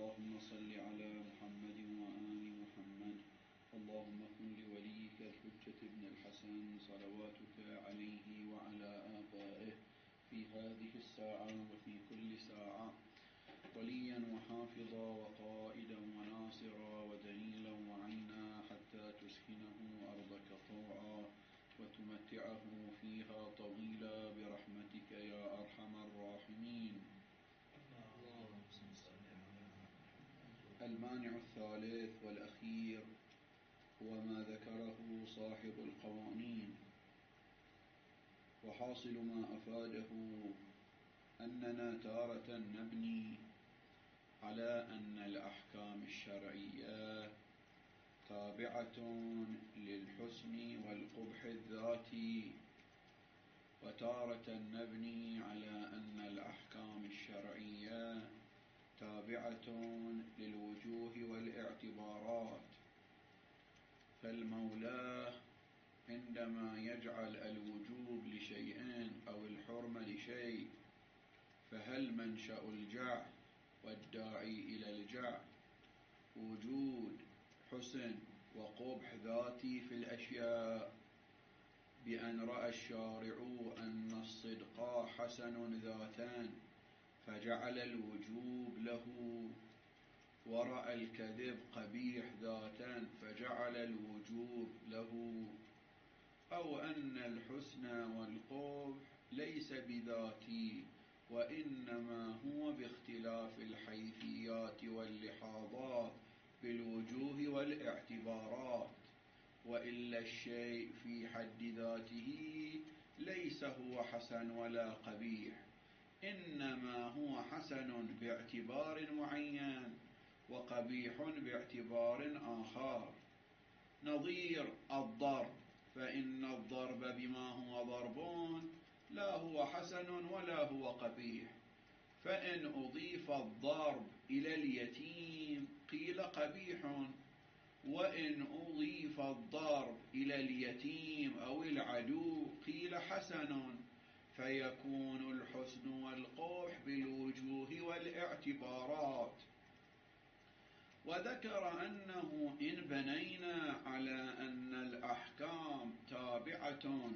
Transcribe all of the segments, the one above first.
اللهم صل على محمد وآل محمد. اللهم كن لوليك الحجة ابن الحسن صلواتك عليه وعلى آبائه في هذه الساعة وفي كل ساعة وليا وحافظا وقائدا وناصرا ودليلا وعينا حتى تسكنه أرضك طوعا وتمتعه فيها طويلا برحمتك يا أرحم الراحمين. المانع الثالث والأخير هو ما ذكره صاحب القوانين، وحاصل ما أفاده أننا تارة نبني على أن الأحكام الشرعية تابعة للحسن والقبح الذاتي، وتارة نبني على أن الأحكام الشرعية تابعة للوجوه والاعتبارات. فالمولى عندما يجعل الوجوب لشيئين أو الحرمة لشيء، فهل منشأ الجعل والداعي إلى الجعل وجود حسن وقبح ذاتي في الأشياء، بأن رأى الشارع أن الصدق حسن ذاتا فجعل الوجوب له، ورأى الكذب قبيح ذاتا فجعل الوجوب له، أو أن الحسن والقبح ليس بذاتي وإنما هو باختلاف الحيثيات واللحاظات بالوجوه والاعتبارات، وإلا الشيء في حد ذاته ليس هو حسن ولا قبيح، إنما هو حسن باعتبار معين وقبيح باعتبار آخر. نظير الضرب، فإن الضرب بما هو ضرب لا هو حسن ولا هو قبيح، فإن أضيف الضرب إلى اليتيم قيل قبيح، وإن أضيف الضرب إلى اليتيم أو العدو قيل حسن، فيكون الحسن والقبح بالوجوه والاعتبارات. وذكر أنه إن بنينا على أن الأحكام تابعة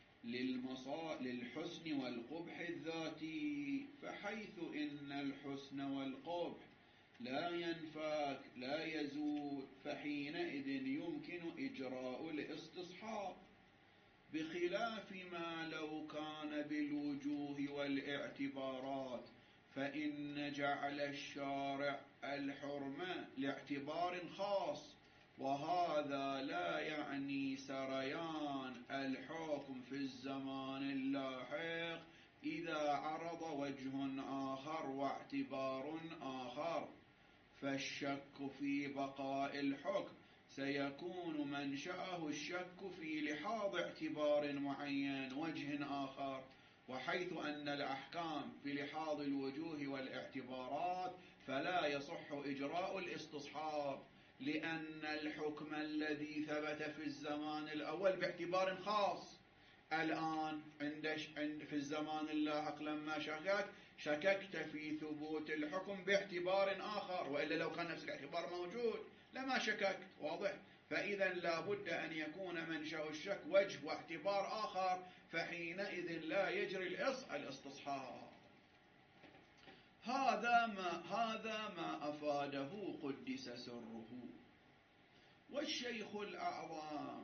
للحسن والقبح الذاتي، فحيث إن الحسن والقبح لا ينفك لا يزول، فحينئذ يمكن إجراء الاستصحاب، بخلاف ما لو كان بالوجوه والاعتبارات، فإن جعل الشارع الحرمة لاعتبار خاص، وهذا لا يعني سريان الحكم في الزمان اللاحق إذا عرض وجه آخر واعتبار آخر، فالشك في بقاء الحكم سيكون منشأه الشك في لحاظ اعتبار معين وجه آخر، وحيث أن الأحكام بلحاظ الوجوه والاعتبارات فلا يصح إجراء الاستصحاب، لأن الحكم الذي ثبت في الزمان الأول باعتبار خاص، الآن في الزمان اللاحق لما شككت في ثبوت الحكم باعتبار آخر، وإلا لو كان نفس الاعتبار موجود لما شككت، واضح؟ فإذا لا بد أن يكون منشأ الشك وجه واعتبار آخر، فحينئذ لا يجري الاستصحاب. هذا ما أفاده قدس سره. والشيخ الأعظم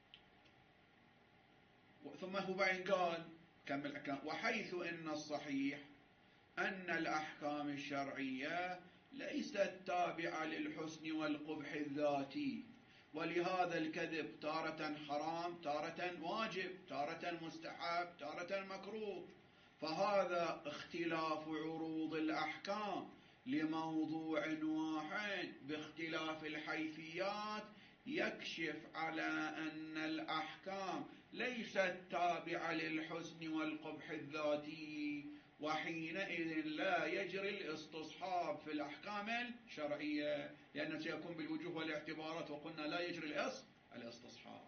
ثم هو بعدين قال كمل وحيث إن الصحيح أن الأحكام الشرعية ليست تابعة للحسن والقبح الذاتي، ولهذا الكذب تارة حرام تارة واجب تارة مستحب تارة مكروه، فهذا اختلاف عروض الأحكام لموضوع واحد باختلاف الحيثيات يكشف على أن الأحكام ليست تابعة للحسن والقبح الذاتي، وحينئذ لا يجري الاستصحاب في الأحكام الشرعية، لأنه سيكون بالوجوه والاعتبارات، وقلنا لا يجري الاستصحاب.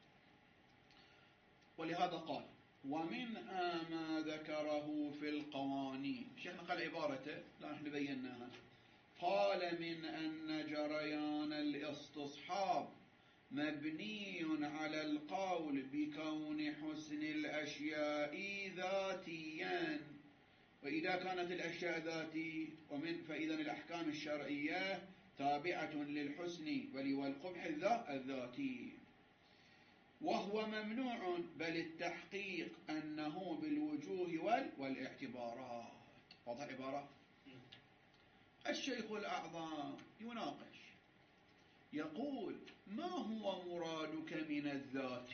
ولهذا قال ومن ما ذكره في القوانين، شيخنا قال عبارته لا نحن بيناها، قال من أن جريان الاستصحاب مبني على القول بكون حسن الأشياء ذاتيا، وإذا كانت الأشياء ذاتي فإذا الأحكام الشرعية تابعة للحسن بل والقبح الذاتي، وهو ممنوع بل التحقيق أنه بالوجوه والاعتبارات. واضح العبارة؟ الشيخ الأعظم يناقش يقول: ما هو مرادك من الذات؟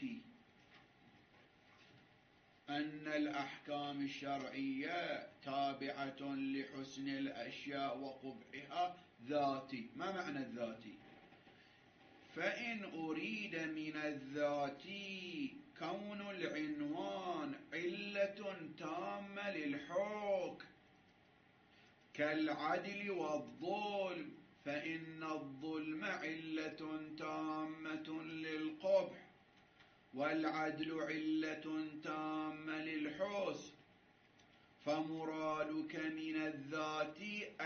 أن الأحكام الشرعية تابعة لحسن الأشياء وقبحها ذاتي. ما معنى الذاتي؟ فإن أريد من الذاتي كون العنوان علة تامة للحكم كالعدل والظلم، فإن الظلم علة تامة للقبح، والعدل علة تامة للحسن. فمرادك من الذات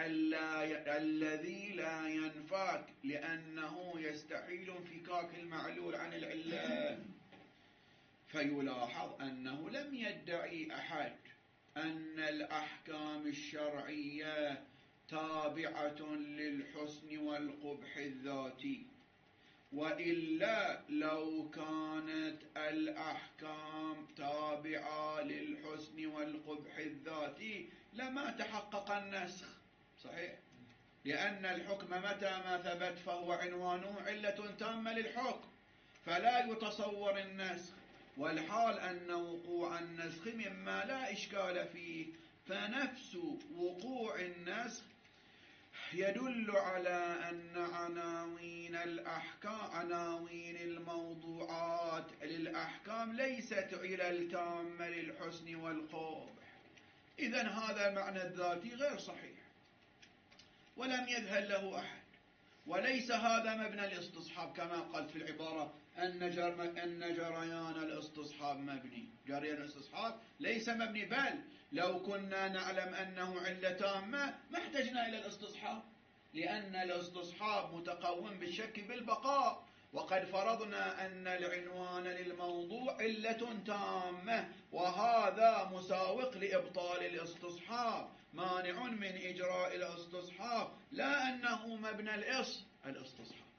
الذي لا ينفك، لأنه يستحيل انفكاك المعلول عن العلة. فيلاحظ أنه لم يدعي أحد أن الأحكام الشرعية تابعة للحسن والقبح الذاتي، وإلا لو كانت الأحكام تابعة للحسن والقبح الذاتي لما تحقق النسخ. صحيح؟ لأن الحكم متى ما ثبت فهو عنوانه علة تامة للحكم، فلا يتصور النسخ، والحال أن وقوع النسخ مما لا إشكال فيه، فنفس وقوع النسخ يدل على أن عناوين الأحكام، عناوين الموضوعات للأحكام ليست علل تامة للحسن والقبح. إذن هذا معنى الذاتي غير صحيح ولم يذهل له أحد، وليس هذا مبنى الاستصحاب كما قلت في العبارة أن جريان الاستصحاب مبني. جريان الاستصحاب ليس مبني، بل لو كنا نعلم أنه علة تامة ما احتجنا إلى الاستصحاب، لأن الاستصحاب متقوم بالشك بالبقاء، وقد فرضنا أن العنوان للموضوع علة تامة، وهذا مساوق لإبطال الاستصحاب، مانع من إجراء الاستصحاب، لا أنه مبنى الاستصحاب.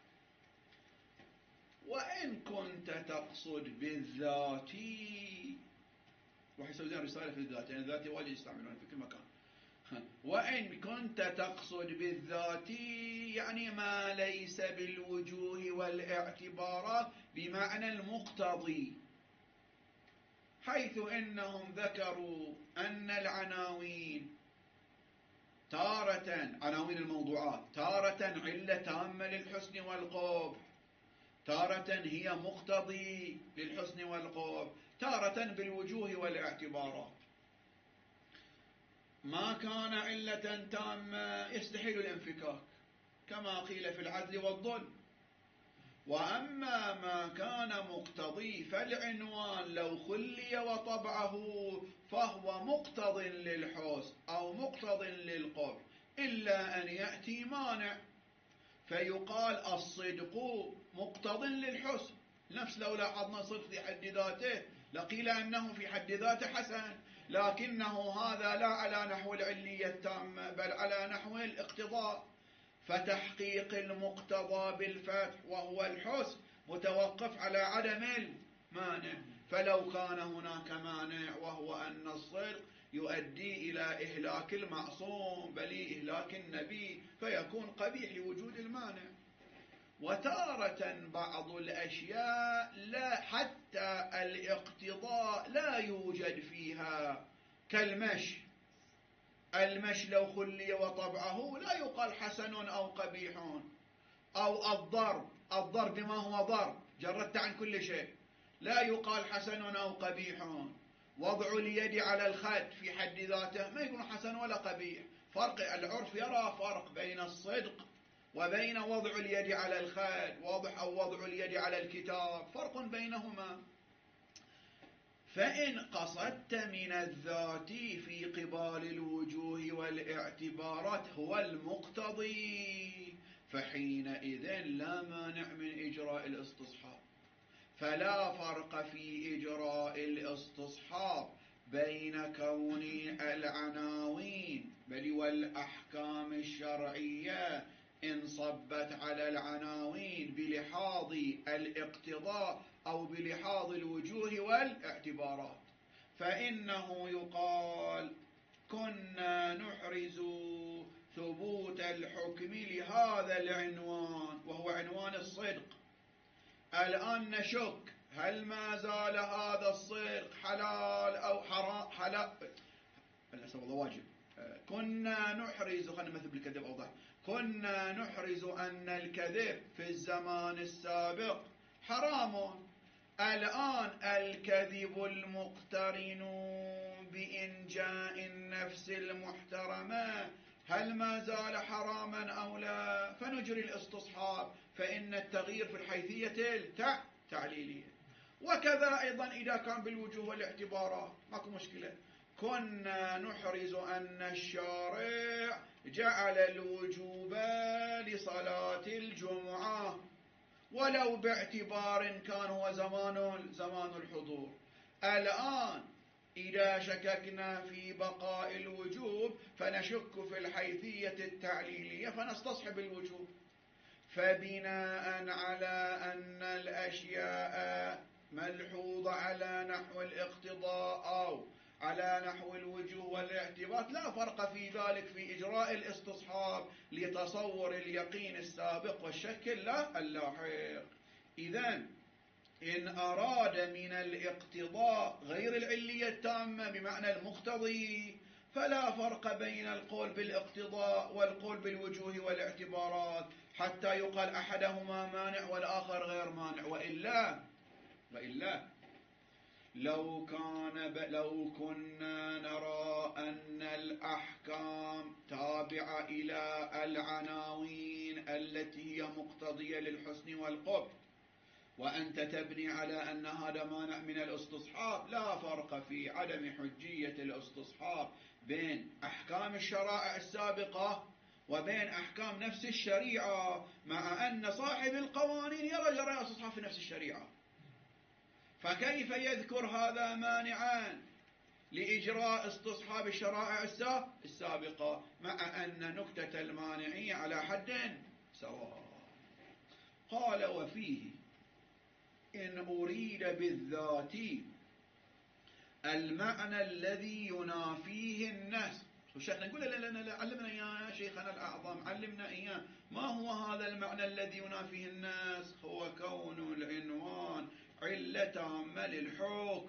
وإن كنت تقصد بالذاتي، وحيسوي زين رسالة في الذات، يعني الذاتي واجد يستعملونها في كل مكان. وإن كنت تقصد بالذاتي يعني ما ليس بالوجوه والاعتبارات بمعنى المقتضي، حيث إنهم ذكروا أن العناوين تارة، عناوين الموضوعات تارة علة تامة للحسن والقبح، تارة هي مقتضي للحسن والقبح، تارة بالوجوه والاعتبارات. ما كان علة تامة يستحيل الانفكاك كما قيل في العدل والظلم، وأما ما كان مقتضي فالعنوان لو خلي وطبعه فهو مقتض للحسن أو مقتض للقبح، إلا أن يأتي مانع فيقال الصدق مقتض للحسن. نفس لو لاحظنا صدق في حد ذاته لقيل أنه في حد ذاته حسن، لكنه هذا لا على نحو العلية التامة بل على نحو الاقتضاء، فتحقيق المقتضى بالفتح وهو الحسن متوقف على عدم المانع. فلو كان هناك مانع وهو أن الصدق يؤدي إلى إهلاك المعصوم بل إهلاك النبي فيكون قبيح لوجود المانع. وتارة بعض الأشياء لا حتى الاقتضاء لا يوجد فيها، كالمشي. المشي لو خلي وطبعه لا يقال حسن أو قبيح. أو الضرب بما هو ضرب جردت عن كل شيء لا يقال حسن أو قبيح. وضع اليد على الخد في حد ذاته ما يكون حسن ولا قبيح. فرق العرف يرى فرق بين الصدق وبين وضع اليد على الخد، واضح، أو وضع اليد على الكتاب، فرق بينهما. فإن قصدت من الذات في قبال الوجوه والاعتبارات هو المقتضي، فحينئذ لا مانع من إجراء الاستصحاب. فلا فرق في إجراء الاستصحاب بين كون العناوين بل والأحكام الشرعية إن صبت على العناوين بلحاظ الاقتضاء أو بلحاظ الوجوه والاعتبارات. فإنه يقال كنا نحرز ثبوت الحكم لهذا العنوان وهو عنوان الصدق، الآن نشك هل ما زال هذا الصدق حلال أو حرام؟ حلال واجب. كنا نحرز، خلينا نمثل بالكذب أوضح، كنا نحرز أن الكذب في الزمان السابق حرام، الآن الكذب المقترن بإنجاء النفس المحترمة هل ما زال حراما أو لا؟ فنجري الاستصحاب، فإن التغيير في الحيثية التعليلية. وكذا أيضا إذا كان بالوجوه والاعتبارات ماكو مشكلة. كنا نحرز أن الشارع جعل الوجوب لصلاة الجمعة ولو باعتبار كان هو زمان الحضور. الآن إذا شككنا في بقاء الوجوب فنشك في الحيثية التعليلية فنستصحب الوجوب. فبناء على أن الأشياء ملحوظة على نحو الاقتضاء أو على نحو الوجوه والاعتبار لا فرق في ذلك في إجراء الاستصحاب لتصور اليقين السابق والشك اللاحق. إذن إن أراد من الاقتضاء غير العلية التامة بمعنى المقتضي فلا فرق بين القول بالاقتضاء والقول بالوجوه والاعتبارات حتى يقال أحدهما مانع والآخر غير مانع. وإلا لو كنا نرى أن الأحكام تابعة إلى العناوين التي هي مقتضية للحسن والقبح وأنت تبني على أن هذا مانع من الاستصحاب، لا فرق في عدم حجية الاستصحاب بين أحكام الشرائع السابقة وبين أحكام نفس الشريعة، مع أن صاحب القوانين يرى استصحاب في نفس الشريعة. فكيف يذكر هذا مانعا لإجراء استصحاب الشرائع السابقة مع أن نكتة المانعية على حد سواء؟ قال وفيه إن أريد بالذات المعنى الذي ينافيه الناس. الشيخ نقول لا علمنا إياه يا شيخنا الأعظم، علمنا إياه. ما هو هذا المعنى الذي ينافيه الناس؟ هو كون العنوان علة تامة للحكم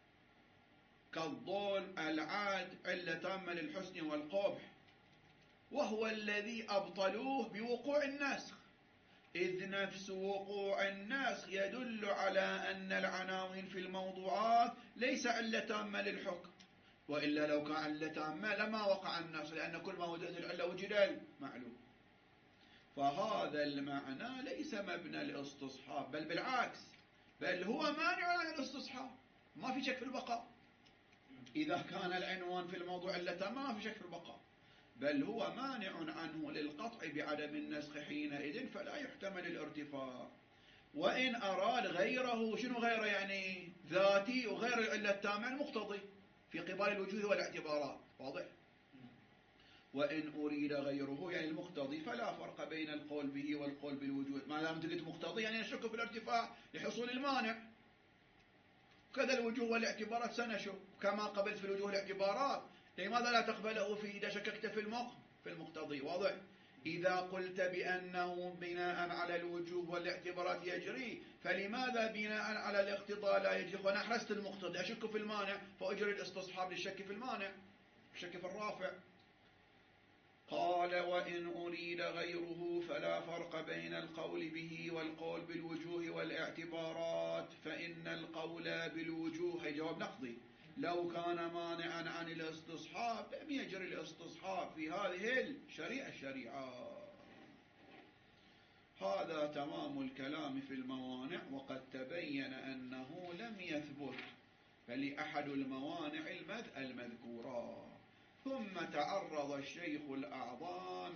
كالظلم العدل علة تامة للحسن والقبح، وهو الذي أبطلوه بوقوع النسخ، إذ نفس وقوع النسخ يدل على أن العناوين في الموضوعات ليس علة تامة للحكم، وإلا لو كان علة تامة لما وقع النسخ، لأن كل ما وجدت العلة وجد المعلوم. فهذا المعنى ليس مبنى الاستصحاب، بل بالعكس، بل هو مانع عن الاستصحاب. ما في شك في البقاء إذا كان العنوان في الموضوع علة ما في شك في البقاء، بل هو مانع عنه للقطع بعدم النسخ حينئذ، فلا يحتمل الارتفاع. وإن أراد غيره، شنو غيره؟ يعني ذاتي وغير العلة التامة المقتضي في قبال الوجوه والاعتبارات، واضح؟ وإن أريد غيره يعني المقتضي فلا فرق بين القول به والقول بالوجود، ما دام قلت مقتضي يعني نشك في الارتفاع لحصول المانع. كذا الوجوه والاعتبارات سنشك كما قبلت في الوجوه والاعتبارات، لماذا لا تقبله في إذا شككت في المقتضي؟ واضح؟ إذا قلت بأنه بناء على الوجوه والاعتبارات يجري، فلماذا بناء على الاقتضاء لا يجري؟ وأنا أحرزت المقتضي أشك في المانع فأجري الاستصحاب للشك في المانع، الشك في الرافع. قال وإن أريد غيره فلا فرق بين القول به والقول بالوجوه والاعتبارات، فإن القول بالوجوه جواب نقضي لو كان مانعا عن الاستصحاب لم يجري الاستصحاب في هذه الشريعة. هذا تمام الكلام في الموانع، وقد تبين أنه لم يثبت بل أحد الموانع المذكورة. ثم تعرض الشيخ الأعظم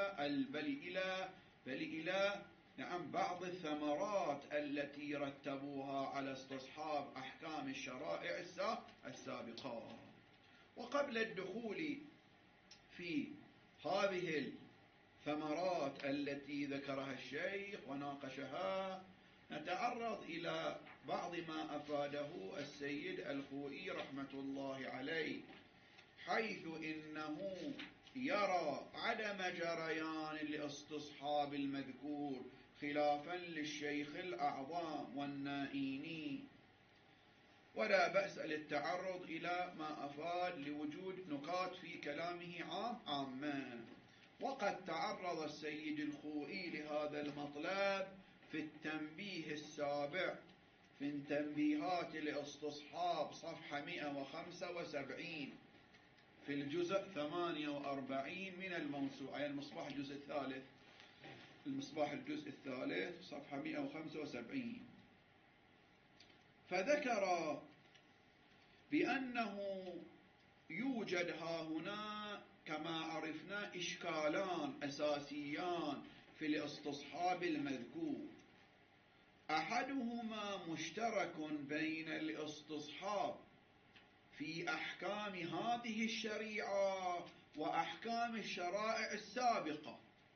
إلى بعض الثمرات التي رتبوها على استصحاب أحكام الشرائع السابقة. وقبل الدخول في هذه الثمرات التي ذكرها الشيخ وناقشها، نتعرض إلى بعض ما أفاده السيد الخوئي رحمة الله عليه، حيث إنه يرى عدم جريان الاستصحاب المذكور خلافا للشيخ الأعظم والنائيني، ولا بأس للتعرض إلى ما أفاد لوجود نقاط في كلامه عاما. وقد تعرض السيد الخوئي لهذا المطلب في التنبيه السابع في تنبيهات الاستصحاب صفحة 175 في الجزء 48 من الموسوعة، يعني المصباح الجزء الثالث صفحة 175. فذكر بأنه يوجد هنا كما عرفنا إشكالان أساسيان في الاستصحاب المذكور، أحدهما مشترك بين الاستصحاب في أحكام هذه الشريعة وأحكام الشرائع السابقة،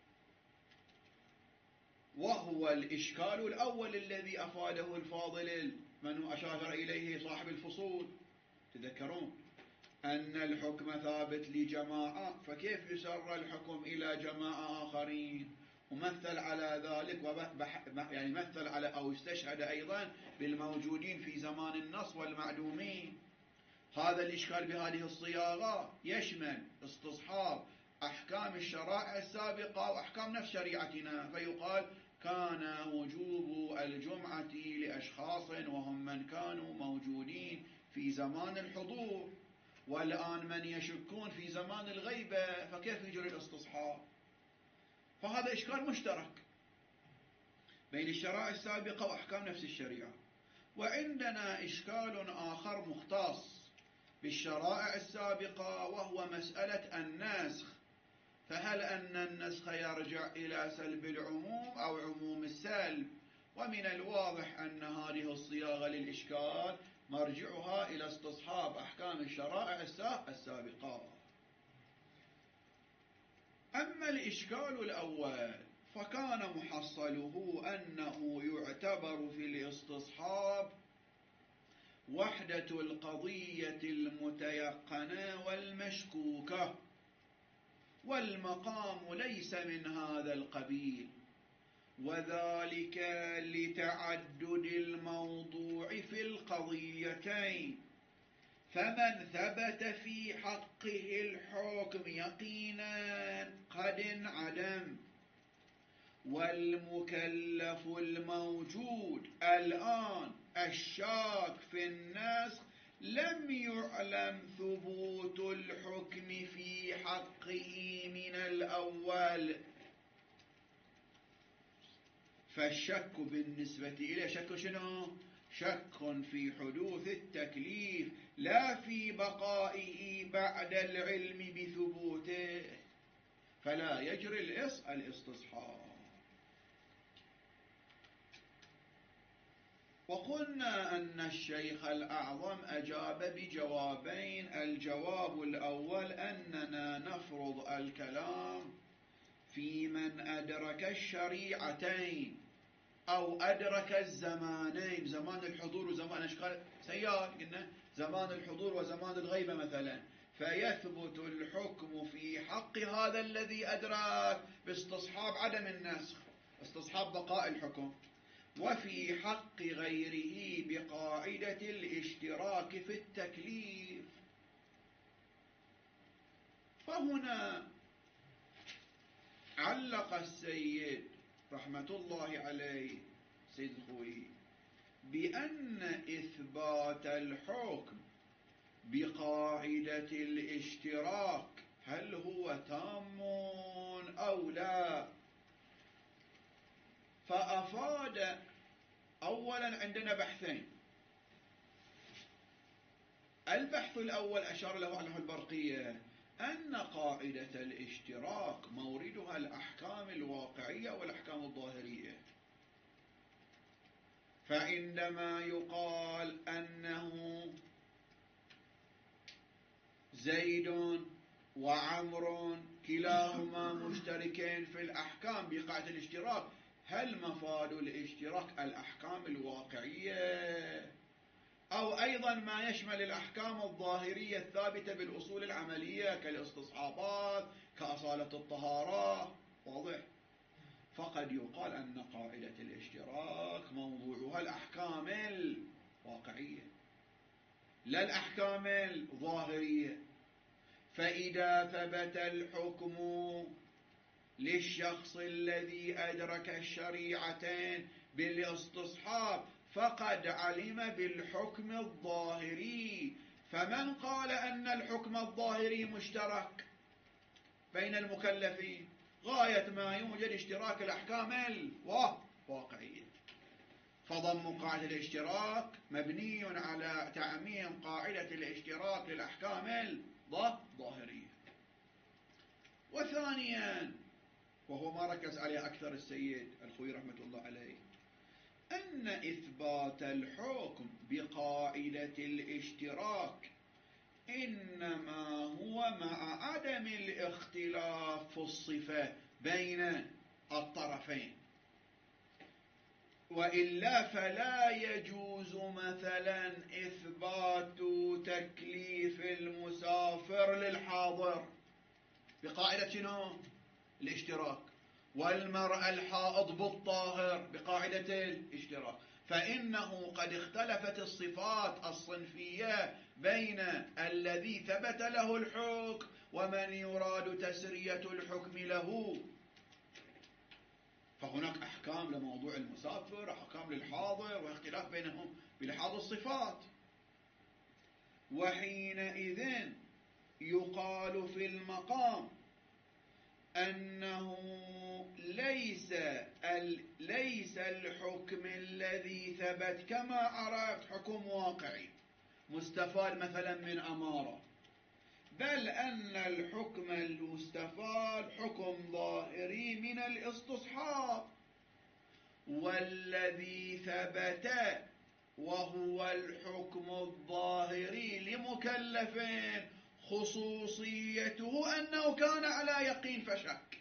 وهو الإشكال الأول الذي أفاده الفاضل من أشار إليه صاحب الفصول. تذكرون أن الحكم ثابت لجماعة، فكيف يسر الحكم إلى جماعة آخرين؟ ومثل على ذلك يعني مثل على أو استشهد أيضا بالموجودين في زمان النص والمعدومين. هذا الإشكال بهذه الصياغة يشمل استصحاب أحكام الشرائع السابقة وأحكام نفس شريعتنا، فيقال كان وجوب الجمعة لأشخاص وهم من كانوا موجودين في زمان الحضور، والآن من يشكون في زمان الغيبة، فكيف يجري الاستصحاب؟ فهذا إشكال مشترك بين الشرائع السابقة وأحكام نفس الشريعة. وعندنا إشكال آخر مختص بالشرائع السابقة، وهو مسألة النسخ. فهل أن النسخ يرجع إلى سلب العموم أو عموم السلب؟ ومن الواضح أن هذه الصياغة للإشكال مرجعها إلى استصحاب أحكام الشرائع السابقة. أما الإشكال الأول فكان محصله أنه يعتبر في الاستصحاب وحدة القضية المتيقنة والمشكوكة، والمقام ليس من هذا القبيل، وذلك لتعدد الموضوع في القضيتين، فمن ثبت في حقه الحكم يقينا قد انعدم، والمكلف الموجود الآن الشاك في النسخ لم يعلم ثبوت الحكم في حقه من الأول، فالشك بالنسبة إليه شك شنو؟ شك في حدوث التكليف لا في بقائه بعد العلم بثبوته، فلا يجري الاستصحاب. وقلنا أن الشيخ الأعظم أجاب بجوابين. الجواب الأول أننا نفرض الكلام في من أدرك الشريعتين أو أدرك الزمانين، زمان الحضور وزمان أشكال سيار، قلنا زمان الحضور وزمان الغيبة مثلا، فيثبت الحكم في حق هذا الذي أدرك باستصحاب عدم النسخ، استصحاب بقاء الحكم، وفي حق غيره بقاعدة الاشتراك في التكليف. فهنا علق السيد رحمة الله عليه سيد الخوئي بأن إثبات الحكم بقاعدة الاشتراك هل هو تام أو لا؟ فأفاد أولا عندنا بحثين. البحث الأول أشار له عنه البرقية، أن قاعدة الاشتراك موردها الأحكام الواقعية والأحكام الظاهرية. فعندما يقال أنه زيد وعمر كلاهما مشتركين في الأحكام بقاعدة الاشتراك، هل مفاد الاشتراك الأحكام الواقعية أو أيضا ما يشمل الأحكام الظاهرية الثابتة بالأصول العملية كالاستصحابات كأصالة الطهارة؟ واضح. فقد يقال أن قاعدة الاشتراك موضوعها الأحكام الواقعية لا الأحكام الظاهرية. فإذا ثبت الحكم للشخص الذي أدرك الشريعتين بالاستصحاب فقد علم بالحكم الظاهري. فمن قال أن الحكم الظاهري مشترك بين المكلفين؟ غاية ما يوجد اشتراك الأحكام الواقعية. فضم قاعدة الاشتراك مبني على تعميم قاعدة الاشتراك للأحكام الظاهرية. وثانيا، وهو ما ركز عليه أكثر السيد الخوي رحمة الله عليه، أن إثبات الحكم بقاعدة الاشتراك إنما هو مع عدم الاختلاف في الصفة بين الطرفين، وإلا فلا يجوز مثلا إثبات تكليف المسافر للحاضر بقاعدة شنو؟ الاشتراك، والمرأة الحائض بالطاهر بقاعدة الاشتراك، فإنه قد اختلفت الصفات الصنفية بين الذي ثبت له الحكم ومن يراد تسرية الحكم له. فهناك أحكام لموضوع المسافر، أحكام للحاضر، واختلاف بينهم بلحاظ الصفات. وحينئذ يقال في المقام أنه ليس الحكم الذي ثبت كما عرفت حكم واقعي مستفاد مثلا من أمارة، بل أن الحكم المستفاد حكم ظاهري من الاستصحاب، والذي ثبت وهو الحكم الظاهري لمكلفين خصوصيته أنه كان على يقين فشك.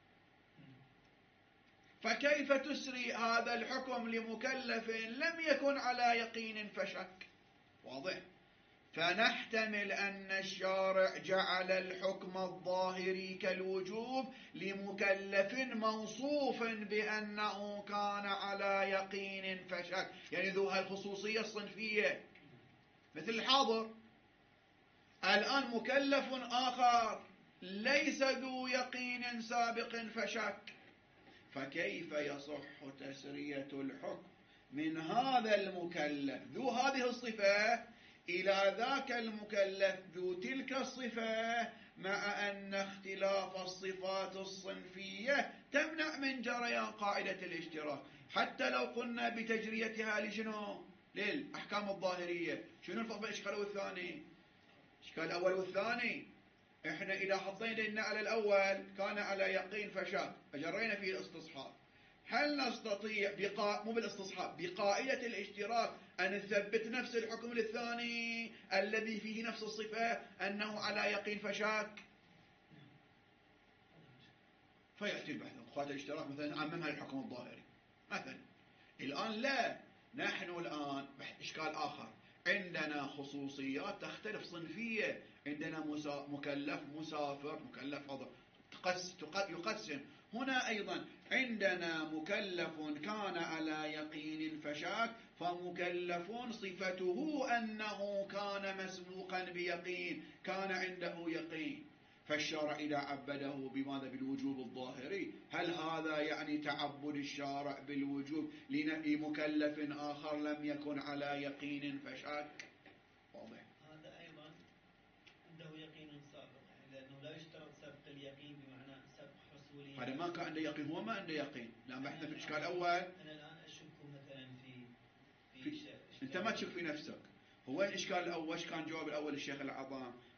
فكيف تسري هذا الحكم لمكلف لم يكن على يقين فشك؟ واضح. فنحتمل أن الشارع جعل الحكم الظاهري كالوجوب لمكلف موصوف بأنه كان على يقين فشك، يعني ذو هالخصوصية الصنفية مثل الحاضر. الآن مكلف آخر ليس ذو يقين سابق فشك، فكيف يصح تسرية الحكم من هذا المكلف ذو هذه الصفة إلى ذاك المكلف ذو تلك الصفة، مع أن اختلاف الصفات الصنفية تمنع من جريان قاعدة الاشتراك؟ حتى لو قلنا بتجريتها لشنو؟ للأحكام الظاهرية. شنو الفرق بين الإشكال والثاني؟ الإشكال الأول والثاني، إحنا إذا حطينا على الأول كان على يقين فشاك أجرينا فيه الاستصحاب، هل نستطيع مو بالاستصحاب بقاعدة الاشتراك أن نثبت نفس الحكم للثاني الذي فيه نفس الصفة أنه على يقين فشاك؟ فيأتي البحث قاعدة الاشتراك مثلا عممها للحكم الظاهري مثلا. الآن لا، نحن الآن إشكال آخر، عندنا خصوصيات تختلف صنفية، عندنا مكلف مسافر، مكلف حضر، يقسم. هنا أيضا عندنا مكلف كان على يقين فشاك، فمكلف صفته أنه كان مسبوقا بيقين، كان عنده يقين. فالشارع إذا عبده بماذا؟ بالوجوب الظاهري، هل هذا يعني تعبد الشارع بالوجوب لمكلف آخر لم يكن على يقين فشاك؟ واضح. هذا أيضا عنده يقين سابق، يعني لأنه لا يشترط سبق اليقين بمعنى سبق حصولية. هذا ما كان عنده يقين، هو ما عنده يقين. لا، بحثنا في الإشكال الأول. أنا الآن أشك مثلا في أنت ما تشك في نفسك. هو الإشكال الأول كان جواب الأول الشيخ العظام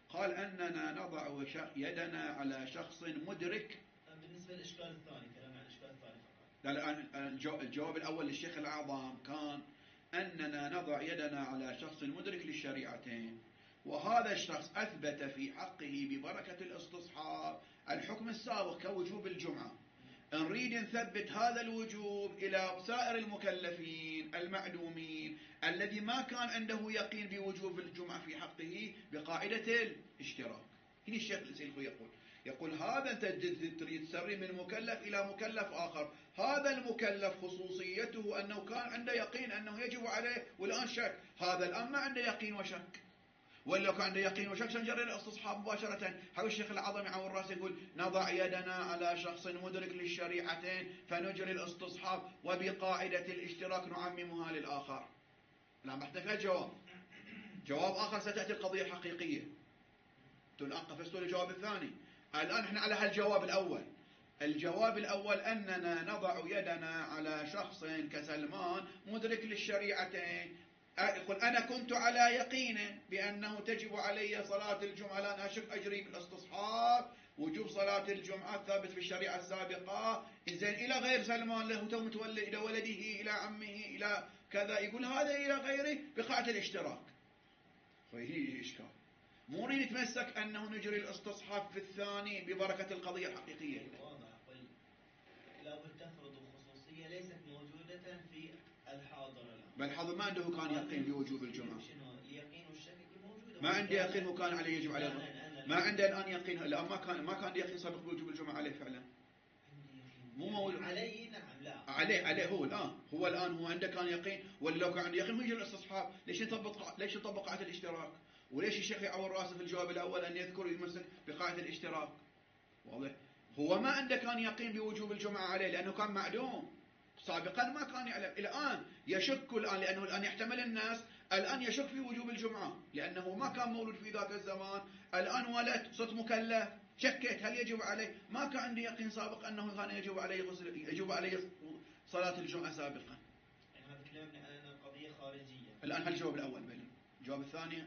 قال أننا نضع يدنا على شخص مدرك. بالنسبة للإشكال الثاني، كلام عن الإشكال الثاني فقط. لا الآن الجواب الأول للشيخ الأعظم كان أننا نضع يدنا على شخص مدرك للشريعتين، وهذا الشخص أثبت في حقه ببركة الاستصحاب الحكم السابق كوجوب الجمعة. نريد نثبت هذا الوجوب إلى سائر المكلفين المعلومين الذي ما كان عنده يقين بوجوب الجمعة في حقه بقاعدة الاشتراك. هنا الشيخ الإسيلخوي يقول هذا أنت تريد تسري من مكلف إلى مكلف آخر. هذا المكلف خصوصيته أنه كان عنده يقين أنه يجب عليه والآن شك، هذا الآن ما عنده يقين وشك. ولا كان عنده يقين وشك سنجري الاستصحاب مباشرة. حول الشيخ العظم يعور راسه يقول نضع يدنا على شخص مدرك للشريعتين فنجري الاستصحاب وبقاعدة الاشتراك نعممها للآخر. الآن بحثك جواب آخر ستأتي القضية الحقيقية. الآن قفزتوا للجواب الثاني. الآن احنا على هالجواب الأول. الجواب الأول أننا نضع يدنا على شخص كسلمان مدرك للشريعتين. يقول أنا كنت على يقين بأنه تجب علي صلاة الجمعة، الآن أشك أجري بالاستصحاب وجوب صلاة الجمعة ثابت في الشريعة السابقة. إذن إلى غير سلمان له تو متولد إلى ولده إلى عمه إلى كذا، يقول هذا إلى غيره بقاعدة الاشتراك. فهي إشكال. مو نريد نتمسك أنه نجري الاستصحاب في الثاني ببركة القضية الحقيقية. واضح. لابد تفرض خصوصية ليست موجودة في الحاضر الآن. بل الحاضر ما عنده كان يقين بوجوب الجمعة. اليقين والشك موجودة. ما عنده يقين وكان عليه يجب عليه. ما عنده الآن يقين. الآن ما كان يقين سابق بوجوب الجمعة عليه فعلا. مو موجود عليه. نعم. لا عليه هو الآن هو عنده كان يقين. ولا لو كان عنده يقين هو يجري الاستصحاب. ليش يطبق قاعدة الاشتراك؟ وليش الشيخ يعور راسه في الجواب الأول أن يذكر ويمسك بقاعدة الاشتراك؟ واضح. هو ما عنده كان يقين بوجوب الجمعة عليه لأنه كان معدوم سابقا، ما كان يعلم. الآن يشك لأنه الآن يحتمل الناس الآن يشك في وجوب الجمعة لأنه ما كان مولود في ذاك الزمان. الآن ولد صرت مكلف، شكيت هل يجب عليه. ما كان عندي يقين سابق أنه كان يجب عليه صلاة الجمعة سابقا. يعني هذا كلامنا أن القضية خارجية. الآن هالجواب الأول بل الجواب الثاني.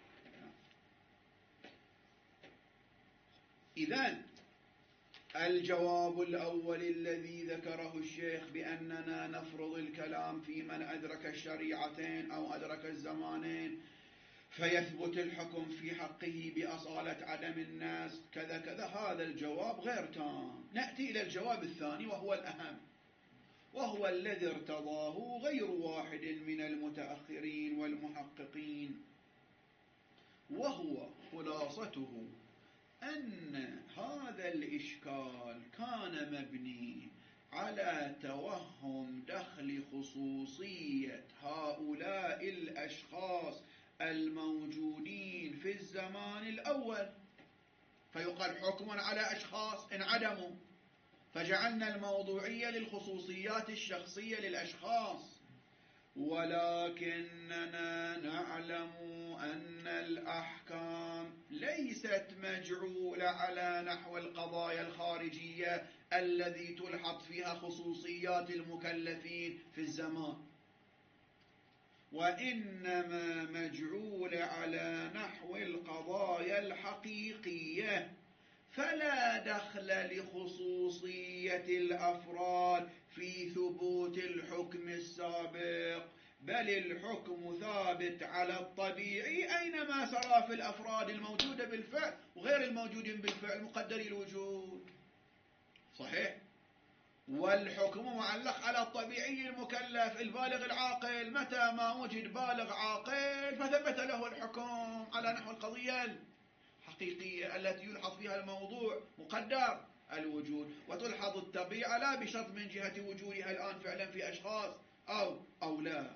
إذن الجواب الأول الذي ذكره الشيخ بأننا نفرض الكلام في من أدرك الشريعتين أو أدرك الزمانين فيثبت الحكم في حقه بأصالة عدم الناس كذا كذا، هذا الجواب غير تام. نأتي إلى الجواب الثاني وهو الأهم، وهو الذي ارتضاه غير واحد من المتأخرين والمحققين، وهو خلاصته أن هذا الإشكال كان مبني على توهم دخل خصوصية هؤلاء الأشخاص الموجودين في الزمان الأول، فيقال حكم على أشخاص انعدموا، فجعلنا الموضوعية للخصوصيات الشخصية للأشخاص. ولكننا نعلم أن الأحكام ليست مجعولة على نحو القضايا الخارجية الذي تلحظ فيها خصوصيات المكلفين في الزمان، وإنما مجعولة على نحو القضايا الحقيقية، فلا دخل لخصوصية الأفراد في ثبوت الحكم السابق، بل الحكم ثابت على الطبيعي أينما سرى في الأفراد الموجودة بالفعل وغير الموجودين بالفعل مقدري الوجود. صحيح؟ والحكم معلق على الطبيعي المكلف البالغ العاقل، متى ما وجد بالغ عاقل فثبت له الحكم على نحو القضية الحقيقية التي يلحظ فيها الموضوع مقدر الوجود، وتلحظ الطبيعة لا بشرط من جهة وجودها الآن فعلا في أشخاص أو لا.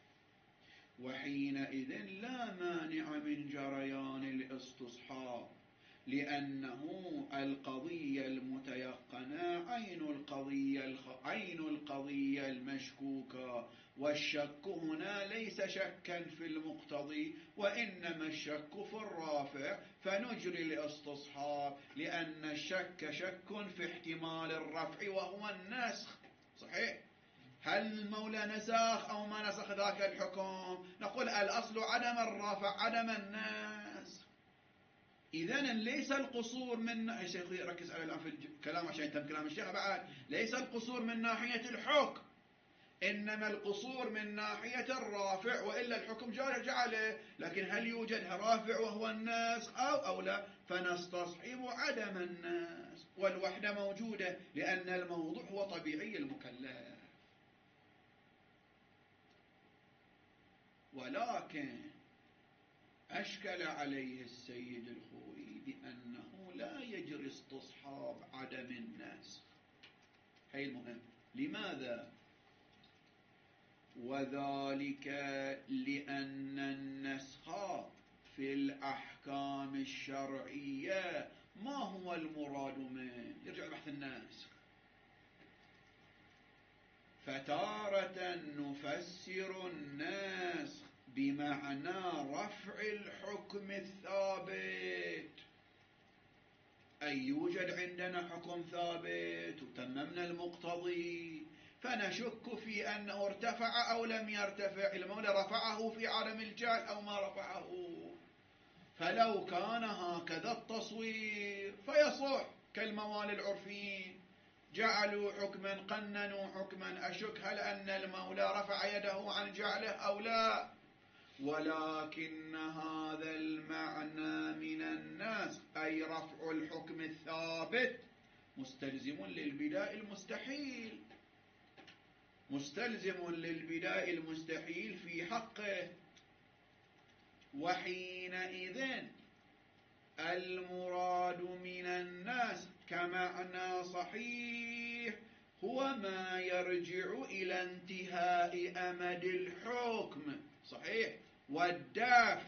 وحينئذ لا مانع من جريان الاستصحاب، لأنه القضية المتيقنة عين القضية المشكوكة، والشك هنا ليس شكا في المقتضي وإنما الشك في الرافع، فنجري الاستصحاب لأن الشك شك في احتمال الرفع وهو النسخ. صحيح؟ هل المولى نسخ أو ما نسخ ذاك الحكم؟ نقول الأصل عدم الرفع عدم النسخ. إذن ليس القصور من يا شيخ ركز على الآن في الكلام عشان يتم كلام الشيخ بعد. ليس القصور من ناحية الحكم، إنما القصور من ناحية الرافع، وإلا الحكم جعله، لكن هل يوجد رافع وهو الناس أو لا؟ فنستصحب عدم الناس، والوحدة موجودة لأن الموضوع هو طبيعي المكلف. ولكن أشكل عليه السيد الخوئي بأنه لا يجري استصحاب عدم الناس. هي المهم. لماذا؟ وذلك لأن النسخ في الأحكام الشرعية ما هو المراد منه؟ يرجع لبحث النسخ. فتارة نفسر النسخ بمعنى رفع الحكم الثابت، أي يوجد عندنا حكم ثابت وتممنا المقتضي، فنشك في أنه ارتفع أو لم يرتفع، المولى رفعه في عالم الجهل أو ما رفعه. فلو كان هكذا التصوير فيصح كالموالي العرفيين، جعلوا حكما قننوا حكما، أشك هل أن المولى رفع يده عن جعله أو لا. ولكن هذا المعنى من الناس أي رفع الحكم الثابت مستلزم للبداء المستحيل، مستلزم للبداء المستحيل في حقه. وحينئذ المراد من الناس كمعنى صحيح هو ما يرجع إلى انتهاء أمد الحكم، صحيح، والدافع.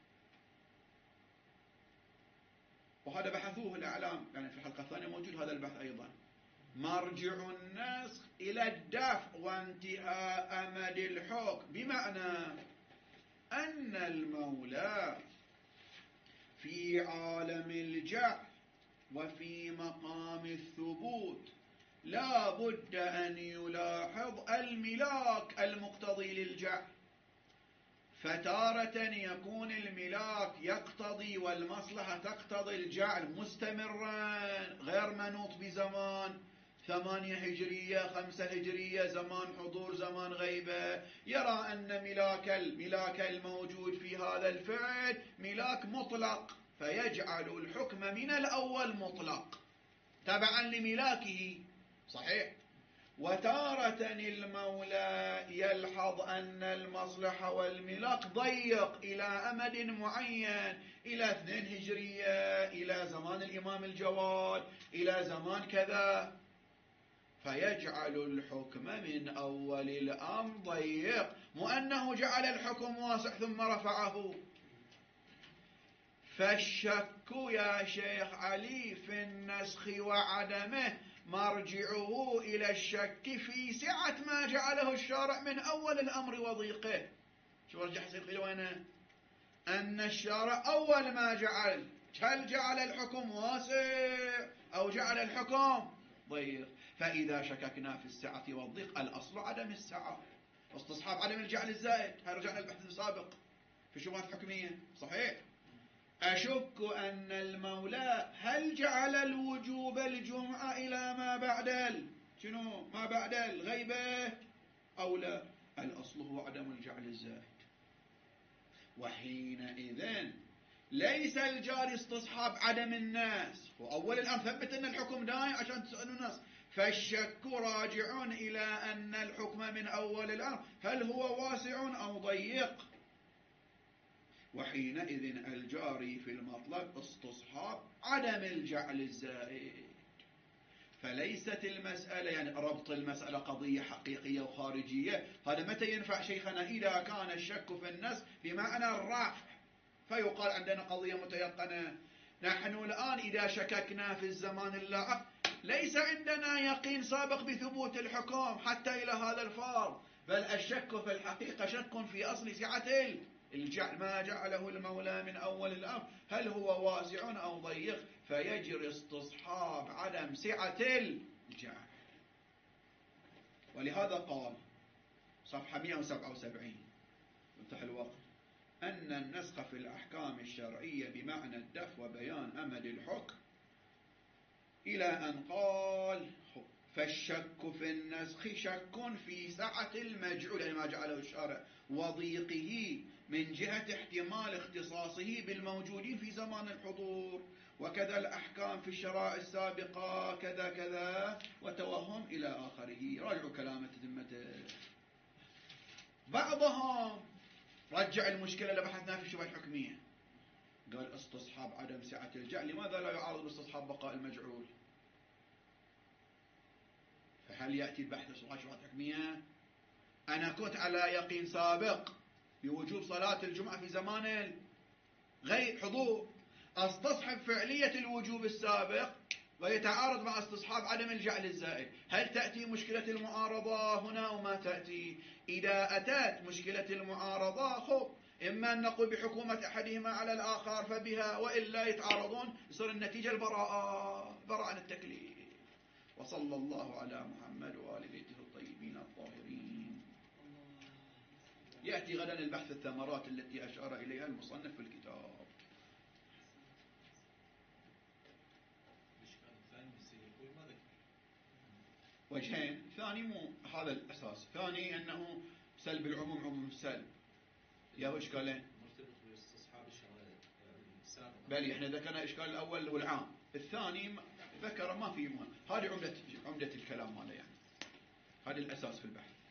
وهذا بحثوه الأعلام، يعني في الحلقة الثانية موجود هذا البحث أيضا. مرجع النسخ إلى الدفع وانتهاء أمد الحكم، بمعنى أن المولى في عالم الجعل وفي مقام الثبوت لا بد أن يلاحظ الملاك المقتضي للجعل. فتارة يكون الملاك يقتضي والمصلحة تقتضي الجعل مستمرا غير منوط بزمان، 8 هجرية 5 هجرية، زمان حضور زمان غيبة، يرى أن ملاك الموجود في هذا الفعل ملاك مطلق، فيجعل الحكم من الأول مطلق تبعا لملاكه، صحيح. وتارة المولى يلحظ أن المصلحة والملاك ضيق إلى أمد معين، إلى 2 هجرية، إلى زمان الإمام الجواد، إلى زمان كذا، فيجعل الحكم من أول الأمر ضيق، مو أنه جعل الحكم واسع ثم رفعه. فالشك يا شيخ علي في النسخ وعدمه مرجعه إلى الشك في سعة ما جعله الشارع من أول الأمر وضيقه. شو رجع يصير وينه؟ أن الشارع أول ما جعل، هل جعل الحكم واسع أو جعل الحكم ضيق؟ فإذا شككنا في السعة والضيق الأصل عدم السعة، استصحاب عدم الجعل الزائد. هل رجعنا البحث السابق في شبهات حكمية، صحيح. أشك أن المولى هل جعل الوجوب الجمعة إلى ما بعد شنو؟ ما بعد الغيبة أو لا؟ الأصل هو عدم الجعل الزائد. وحينئذ ليس الجاري استصحاب عدم الناس، وأول الآن ثبت أن الحكم داعي عشان تسألوا الناس، فالشك راجع إلى أن الحكم من أول الأمر هل هو واسع أو ضيق. وحينئذ الجاري في المطلب استصحاب عدم الجعل الزائد. فليست المسألة يعني ربط المسألة قضية حقيقية وخارجية. هذا متى ينفع شيخنا؟ إذا كان الشك في النص بمعنى الرفع، فيقال عندنا قضية متيقنة. نحن الآن إذا شككنا في الزمان اللاحق ليس عندنا يقين سابق بثبوت الحكم حتى إلى هذا الفار، بل الشك في الحقيقة شك في أصل سعة الجعل، ما جعله المولى من أول الأمر هل هو واسع أو ضيق، فيجري استصحاب عدم سعة الجعل. ولهذا قال صفحة 177 انتهى الوقت: أن النسخ في الأحكام الشرعية بمعنى الدف وبيان أمد الحكم، إلى أن قال فالشك في النسخ شك في سعة المجعول، يعني ما جعله الشارع، وضيقه من جهة احتمال اختصاصه بالموجودين في زمان الحضور، وكذا الأحكام في الشرائع السابقة كذا كذا، وتوهم إلى آخره. راجعوا كلامة ذمته. بعضهم رجع المشكلة اللي بحثنا في الشبهة الحكمية، قال استصحاب عدم سعة الجعل لماذا لا يعارض باستصحاب بقاء المجعول؟ فهل يأتي البحث في الشبهة الحكمية؟ أنا كنت على يقين سابق بوجوب صلاة الجمعة في زمان غير حضور، استصحب فعلية الوجوب السابق ويتعارض مع استصحاب عدم الجعل الزائد. هل تأتي مشكلة المعارضة هنا وما تأتي؟ إذا أتت مشكلة المعارضة خب، إما أن نقول بحكومة أحدهما على الآخر فبها، وإلا يتعارضون، يصير النتيجة البراءة، براءة عن التكليف. وصلى الله على محمد وآل بيته الطيبين الطاهرين. يأتي غدا البحث الثمرات التي أشار إليها المصنف في الكتاب. وجهين، ثاني مو هذا الأساس، ثاني أنه سلب العموم عموم السلب، يا إشكالين مرتبط باستصحاب الشرائع السابقة. بل احنا ذكرنا الإشكال الأول والعام، الثاني ذكر ما في مهم. هذه عمدة الكلام ماله، يعني هذا الأساس في البحث.